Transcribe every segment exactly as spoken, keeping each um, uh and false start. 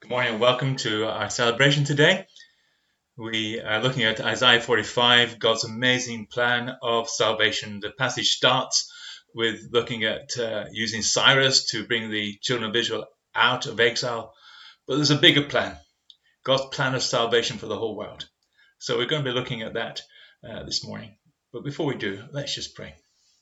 Good morning and welcome to our celebration today. We are looking at Isaiah forty-five, God's amazing plan of salvation. The passage starts with looking at uh, using Cyrus to bring the children of Israel out of exile. But there's a bigger plan, God's plan of salvation for the whole world. So we're going to be looking at that uh, this morning. But before we do, let's just pray.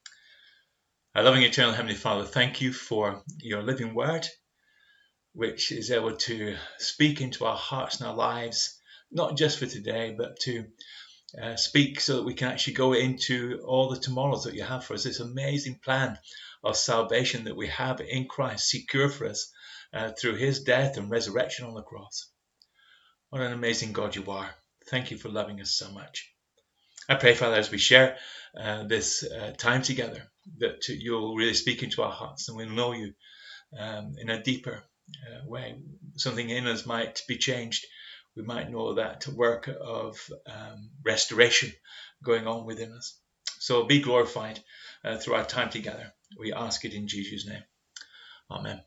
Our loving eternal Heavenly Father, thank you for your living word, which is able to speak into our hearts and our lives, not just for today, but to uh, speak so that we can actually go into all the tomorrows that you have for us. This amazing plan of salvation that we have in Christ, secure for us uh, through his death and resurrection on the cross. What an amazing God you are. Thank you for loving us so much. I pray, Father, as we share uh, this uh, time together, that you'll really speak into our hearts and we'll know you um, in a deeper Uh, way. Something in us might be changed. We might know that work of um, restoration going on within us. So be glorified uh, through our time together. We ask it in Jesus' name. Amen.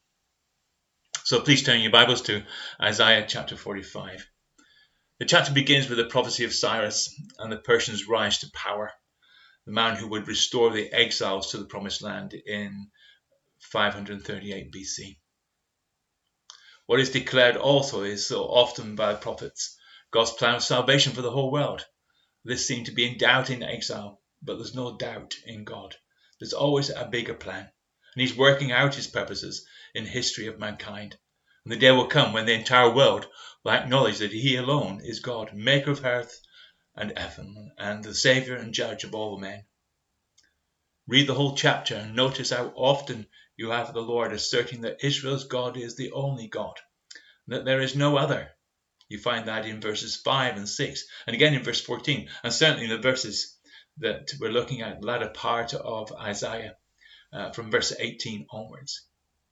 So please turn your Bibles to Isaiah chapter forty-five. The chapter begins with the prophecy of Cyrus and the Persians' rise to power, the man who would restore the exiles to the promised land in five thirty-eight B C. What is declared also is so often by the prophets, God's plan of salvation for the whole world. This seemed to be in doubt in exile, but there's no doubt in God. There's always a bigger plan, and he's working out his purposes in the history of mankind. And the day will come when the entire world will acknowledge that he alone is God, maker of earth and heaven, and the Saviour and Judge of all men. Read the whole chapter and notice how often you have the Lord asserting that Israel's God is the only God, that there is no other. You find that in verses five and six, and again in verse fourteen, and certainly in the verses that we're looking at, the latter part of Isaiah, uh, from verse eighteen onwards.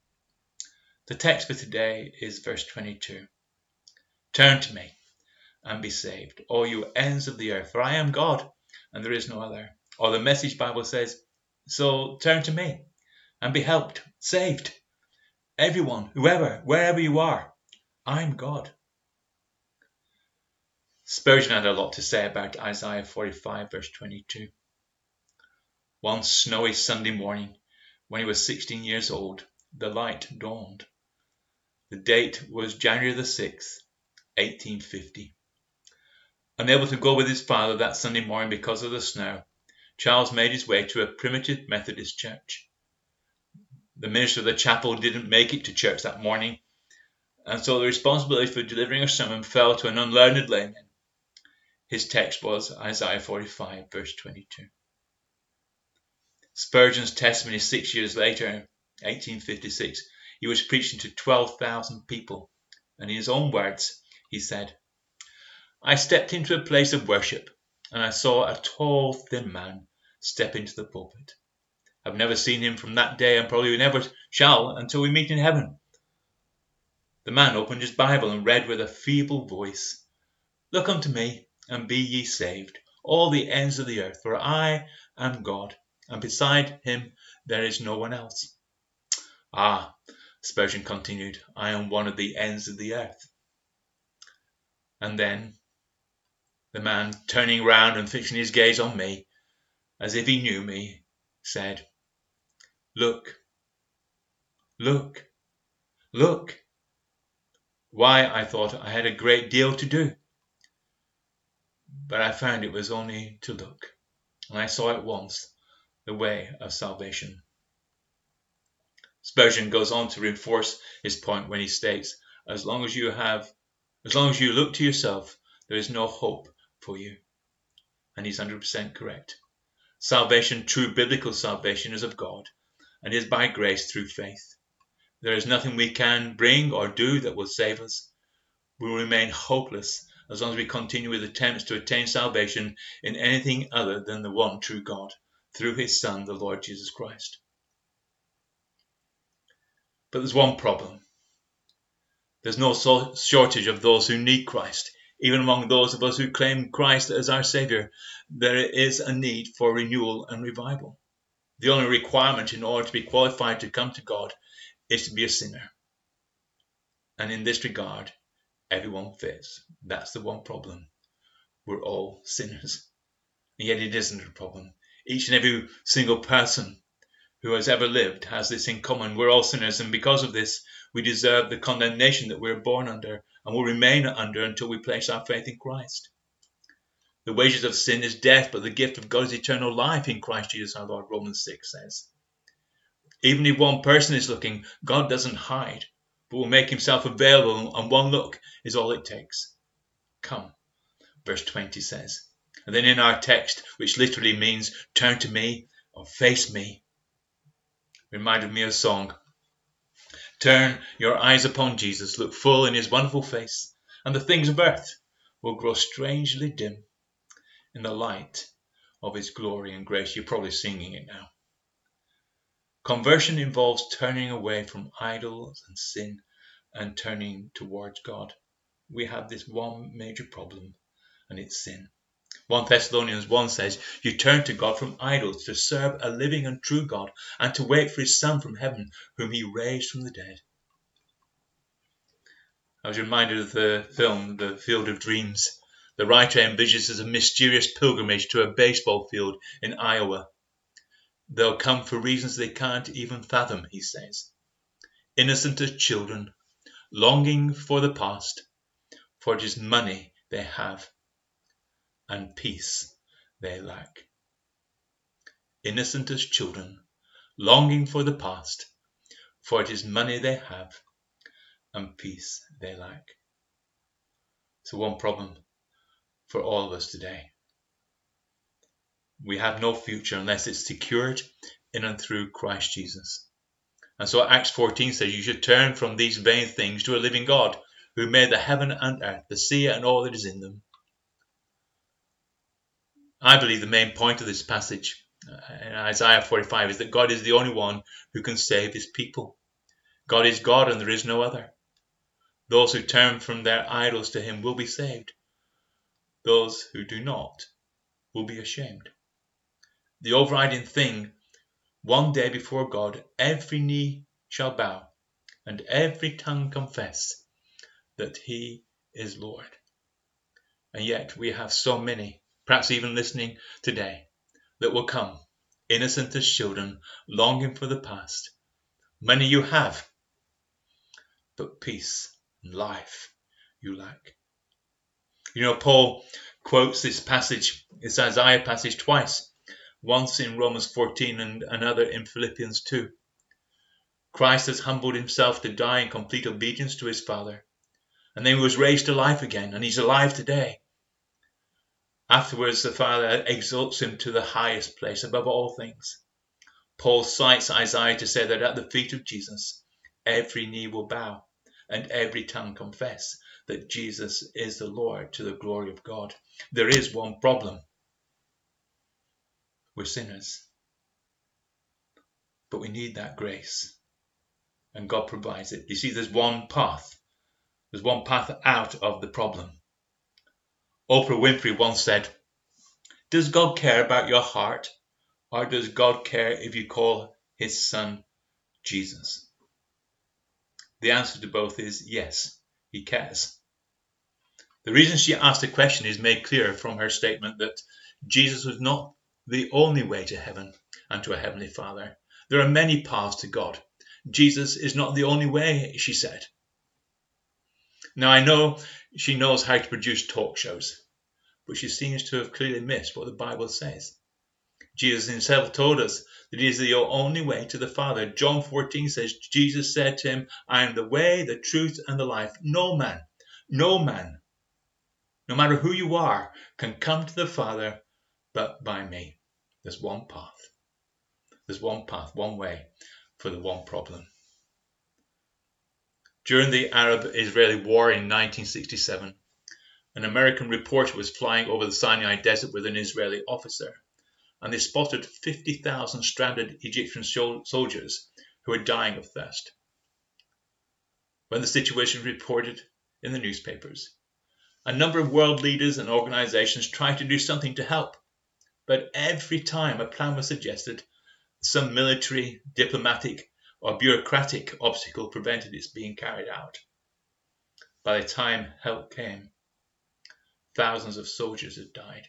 The text for today is verse twenty-two. Turn to me and be saved, all you ends of the earth, for I am God, and there is no other. Or the Message Bible says, so turn to me and be helped, saved. Everyone, whoever, wherever you are, I'm God. Spurgeon had a lot to say about Isaiah forty-five, verse twenty-two. One snowy Sunday morning, when he was sixteen years old, the light dawned. The date was January the sixth, eighteen fifty. Unable to go with his father that Sunday morning because of the snow, Charles made his way to a primitive Methodist church. The minister of the chapel didn't make it to church that morning, and so the responsibility for delivering a sermon fell to an unlearned layman. His text was Isaiah forty-five, verse twenty-two. Spurgeon's testimony six years later, eighteen fifty-six, he was preaching to twelve thousand people, and in his own words, he said, I stepped into a place of worship, and I saw a tall, thin man step into the pulpit. I've never seen him from that day, and probably never shall until we meet in heaven. The man opened his Bible and read with a feeble voice, Look unto me, and be ye saved, all the ends of the earth, for I am God, and beside him there is no one else. Ah, Spurgeon continued, I am one of the ends of the earth. And then the man, turning round and fixing his gaze on me, as if he knew me, said, Look, look, look. Why, I thought I had a great deal to do. But I found it was only to look, and I saw at once the way of salvation. Spurgeon goes on to reinforce his point when he states, as long as you have, as long as you look to yourself, there is no hope for you. And he's one hundred percent correct. Salvation, true biblical salvation, is of God, and is by grace through faith. There is nothing we can bring or do that will save us. We will remain hopeless as long as we continue with attempts to attain salvation in anything other than the one true God, through his Son, the Lord Jesus Christ. But there's one problem. There's no shortage of those who need Christ. Even among those of us who claim Christ as our Saviour, there is a need for renewal and revival. The only requirement in order to be qualified to come to God is to be a sinner. And in this regard, everyone fits. That's the one problem. We're all sinners. And yet it isn't a problem. Each and every single person who has ever lived has this in common. We're all sinners, and because of this, we deserve the condemnation that we're born under and will remain under until we place our faith in Christ. The wages of sin is death, but the gift of God is eternal life in Christ Jesus our Lord, Romans six says. Even if one person is looking, God doesn't hide, but will make himself available, and one look is all it takes. Come, verse twenty says. And then in our text, which literally means turn to me or face me, reminded me of a song. Turn your eyes upon Jesus, look full in his wonderful face, and the things of earth will grow strangely dim in the light of his glory and grace. You're probably singing it now. Conversion involves turning away from idols and sin and turning towards God. We have this one major problem, and it's sin. First Thessalonians one says, you turn to God from idols to serve a living and true God and to wait for his Son from heaven, whom he raised from the dead. I was reminded of the film, The Field of Dreams. The writer envisages a mysterious pilgrimage to a baseball field in Iowa. They'll come for reasons they can't even fathom, he says. Innocent as children, longing for the past, for it is money they have and peace they lack. Innocent as children, longing for the past, for it is money they have and peace they lack. So one problem for all of us today. We have no future unless it's secured in and through Christ Jesus. And so Acts fourteen says you should turn from these vain things to a living God who made the heaven and earth, the sea and all that is in them. I believe the main point of this passage in Isaiah forty-five is that God is the only one who can save his people. God is God and there is no other. Those who turn from their idols to him will be saved. Those who do not will be ashamed. The overriding thing, one day before God, every knee shall bow and every tongue confess that he is Lord. And yet we have so many, perhaps even listening today, that will come, innocent as children, longing for the past. Many you have, but peace and life you lack. You know, Paul quotes this passage, this Isaiah passage twice, once in Romans fourteen and another in Philippians two. Christ has humbled himself to die in complete obedience to his Father, and then he was raised to life again, and he's alive today. Afterwards, the Father exalts him to the highest place above all things. Paul cites Isaiah to say that at the feet of Jesus, every knee will bow and every tongue confess that Jesus is the Lord to the glory of God. There is one problem. We're sinners. But we need that grace. And God provides it. You see, there's one path. There's one path out of the problem. Oprah Winfrey once said, does God care about your heart? Or does God care if you call his son Jesus? The answer to both is yes, he cares. The reason she asked the question is made clear from her statement that Jesus was not the only way to heaven and to a heavenly Father. There are many paths to God. Jesus is not the only way, she said. Now I know she knows how to produce talk shows, but she seems to have clearly missed what the Bible says. Jesus himself told us that he is the only way to the Father. John fourteen says, Jesus said to him, I am the way, the truth, and the life. No man, no man, no matter who you are, can come to the Father but by me. There's one path. There's one path, one way for the one problem. During the Arab-Israeli War in nineteen sixty-seven, an American reporter was flying over the Sinai Desert with an Israeli officer, and they spotted fifty thousand stranded Egyptian soldiers who were dying of thirst. When the situation was reported in the newspapers, a number of world leaders and organizations tried to do something to help, but every time a plan was suggested, some military, diplomatic, or bureaucratic obstacle prevented its being carried out. By the time help came, thousands of soldiers had died.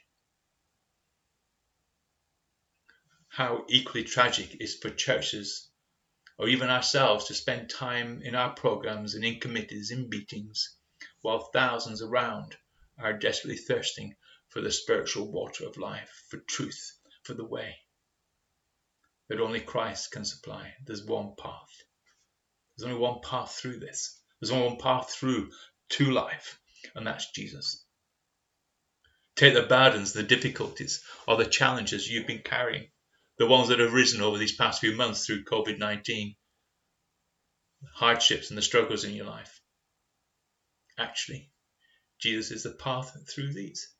How equally tragic it is for churches or even ourselves to spend time in our programs and in committees, in meetings, while thousands around are desperately thirsting for the spiritual water of life, for truth, for the way that only Christ can supply. There's one path. There's only one path through this. There's only one path through to life, and that's Jesus. Take the burdens, the difficulties, or the challenges you've been carrying, the ones that have risen over these past few months through COVID nineteen, hardships and the struggles in your life. Actually, Jesus is the path through these.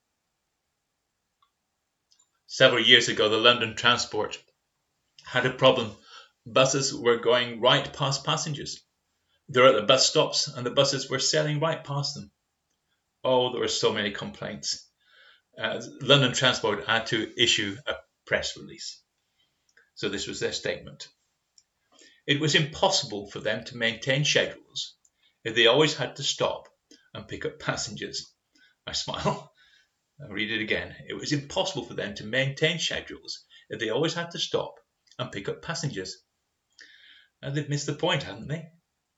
Several years ago, the London Transport had a problem. Buses were going right past passengers. They were at the bus stops and the buses were sailing right past them. Oh, there were so many complaints. Uh, London Transport had to issue a press release. So this was their statement. It was impossible for them to maintain schedules if they always had to stop and pick up passengers. I smile. I'll read it again. It was impossible for them to maintain schedules if they always had to stop and pick up passengers. And they've missed the point, hadn't they?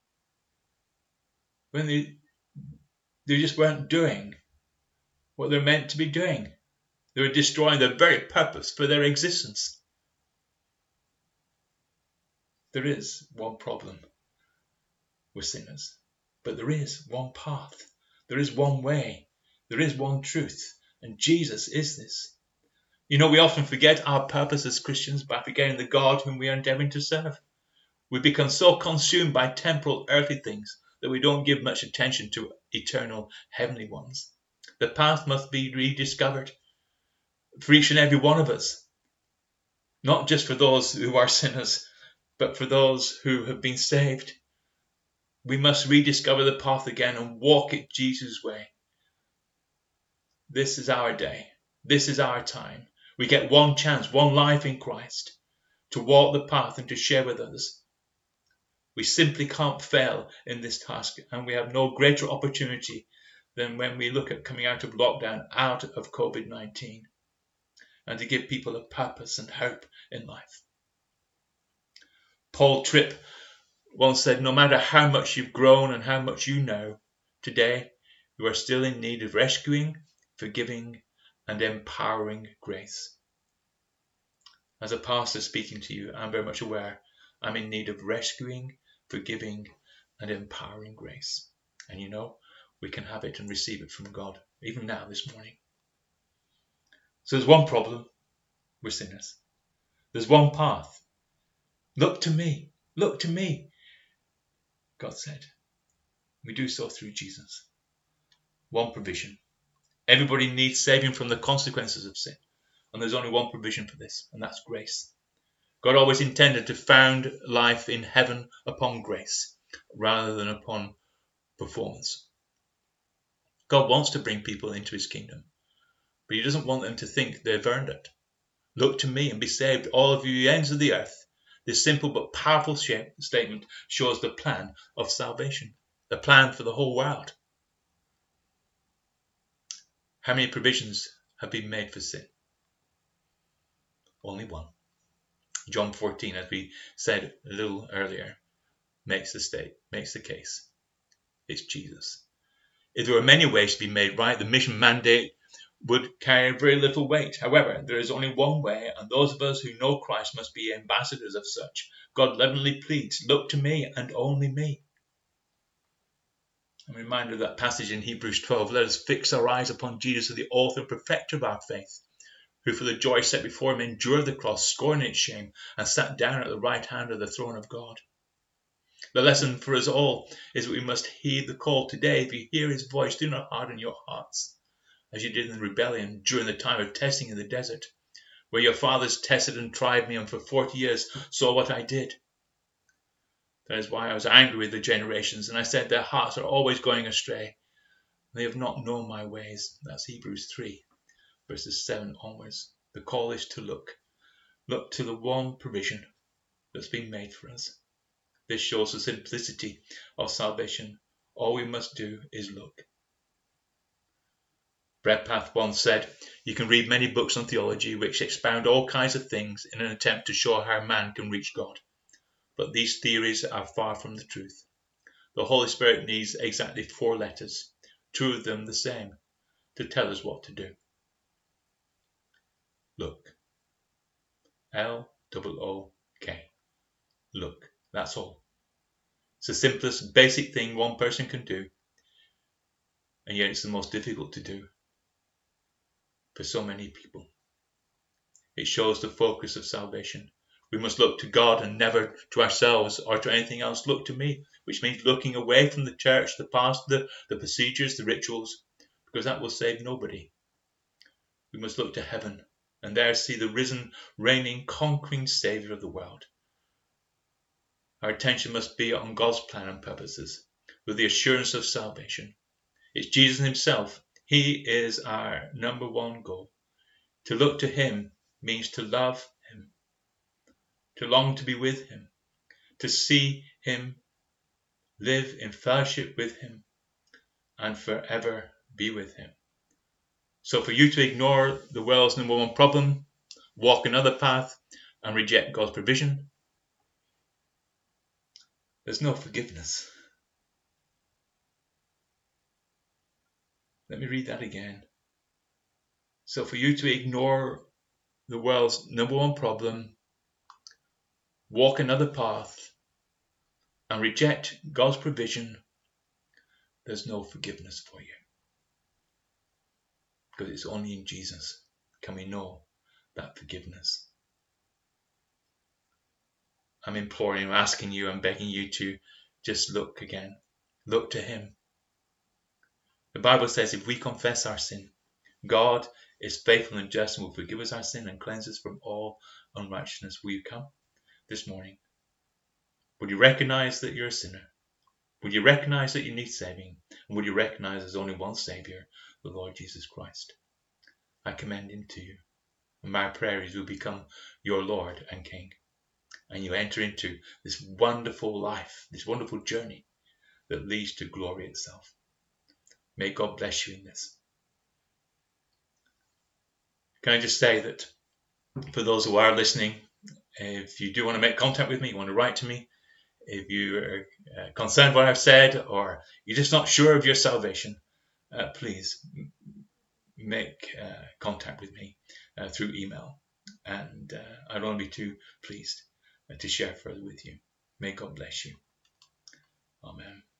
When they, they just weren't doing what they're meant to be doing. They were destroying the very purpose for their existence. There is one problem with sinners, but there is one path. There is one way. There is one truth, and Jesus is this. You know, we often forget our purpose as Christians by forgetting the God whom we are endeavoring to serve. We become so consumed by temporal, earthly things that we don't give much attention to eternal, heavenly ones. The path must be rediscovered for each and every one of us, not just for those who are sinners, but for those who have been saved. We must rediscover the path again and walk it Jesus' way. This is our day. This is our time. We get one chance, one life in Christ, to walk the path and to share with others. We simply can't fail in this task, and we have no greater opportunity than when we look at coming out of lockdown, out of COVID nineteen, and to give people a purpose and hope in life. Paul Tripp once said, no matter how much you've grown and how much you know, today you are still in need of rescuing, forgiving, and empowering grace. As a pastor speaking to you, I'm very much aware I'm in need of rescuing, forgiving, and empowering grace. And you know, we can have it and receive it from God, even now this morning. So there's one problem with sinners. There's one path. Look to me. Look to me. God said. We do so through Jesus. One provision. Everybody needs saving from the consequences of sin. And there's only one provision for this, and that's grace. God always intended to found life in heaven upon grace, rather than upon performance. God wants to bring people into his kingdom, but he doesn't want them to think they've earned it. Look to me and be saved, all of you ends of the earth. This simple but powerful statement shows the plan of salvation, the plan for the whole world. How many provisions have been made for sin? Only one. John fourteen, as we said a little earlier, makes the state, makes the case. It's Jesus. If there were many ways to be made right, the mission mandate would carry very little weight. However, there is only one way, and those of us who know Christ must be ambassadors of such. God lovingly pleads, look to me and only me. I'm reminded of that passage in Hebrews twelve. Let us fix our eyes upon Jesus, the author and perfecter of our faith, who for the joy set before him endured the cross, scorning its shame, and sat down at the right hand of the throne of God. The lesson for us all is that we must heed the call today. If you hear his voice, do not harden your hearts, as you did in the rebellion during the time of testing in the desert, where your fathers tested and tried me, and for forty years saw what I did. That is why I was angry with the generations, and I said their hearts are always going astray. They have not known my ways. That's Hebrews three, verses seven onwards. The call is to look. Look to the one provision that's been made for us. This shows the simplicity of salvation All we must do is look. Redpath once said, "You can read many books on theology which expound all kinds of things in an attempt to show how man can reach God. But these theories are far from the truth. The Holy Spirit needs exactly four letters, two of them the same, to tell us what to do. Look. L O O K. Look. That's all. It's the simplest, basic thing one person can do, and yet it's the most difficult to do for so many people. It shows the focus of salvation. We must look to God and never to ourselves or to anything else. Look to me, which means looking away from the church, the past, the, the procedures, the rituals, because that will save nobody. We must look to heaven and there see the risen, reigning, conquering Saviour of the world. Our attention must be on God's plan and purposes, with the assurance of salvation. It's Jesus himself. He is our number one goal. To look to him means to love him, to long to be with him, to see him, live in fellowship with him, and forever be with him. So for you to ignore the world's number one problem, walk another path, and reject God's provision, there's no forgiveness. Let me read that again. So for you to ignore the world's number one problem, walk another path, and reject God's provision, there's no forgiveness for you. Because it's only in Jesus can we know that forgiveness. I'm imploring, I'm asking you, I'm begging you to just look again. Look to him. The Bible says if we confess our sin, God is faithful and just and will forgive us our sin and cleanse us from all unrighteousness. Will you come this morning? Would you recognize that you're a sinner? Would you recognize that you need saving? And would you recognize there's only one Saviour, the Lord Jesus Christ? I commend him to you. And my prayer is you'll become your Lord and King. And you enter into this wonderful life, this wonderful journey that leads to glory itself. May God bless you in this. Can I just say that for those who are listening, if you do want to make contact with me, you want to write to me, if you are uh, concerned what I've said, or you're just not sure of your salvation, uh, please make uh, contact with me uh, through email. And uh, I'd only be too pleased uh, to share further with you. May God bless you. Amen.